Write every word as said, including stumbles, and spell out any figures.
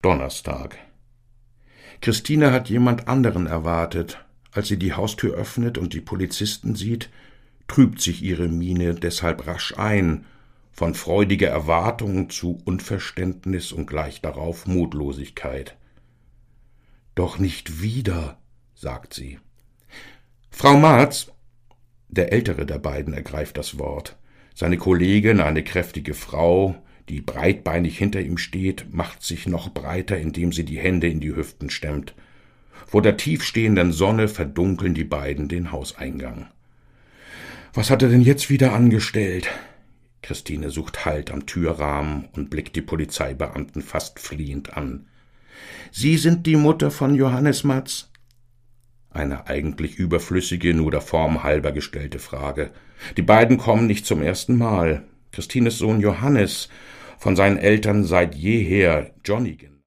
Donnerstag. Christine hat jemand anderen erwartet. Als sie die Haustür öffnet und die Polizisten sieht, trübt sich ihre Miene deshalb rasch ein, von freudiger Erwartung zu Unverständnis und gleich darauf Mutlosigkeit. »Doch nicht wieder«, sagt sie. »Frau Marz«, der ältere der beiden ergreift das Wort. Seine Kollegin, eine kräftige Frau, die breitbeinig hinter ihm steht, macht sich noch breiter, indem sie die Hände in die Hüften stemmt. Vor der tiefstehenden Sonne verdunkeln die beiden den Hauseingang. »Was hat er denn jetzt wieder angestellt?« Christine sucht Halt am Türrahmen und blickt die Polizeibeamten fast fliehend an. »Sie sind die Mutter von Johannes Matz?« Eine eigentlich überflüssige, nur der Form halber gestellte Frage. Die beiden kommen nicht zum ersten Mal. Christines Sohn Johannes, von seinen Eltern seit jeher Johnny genannt.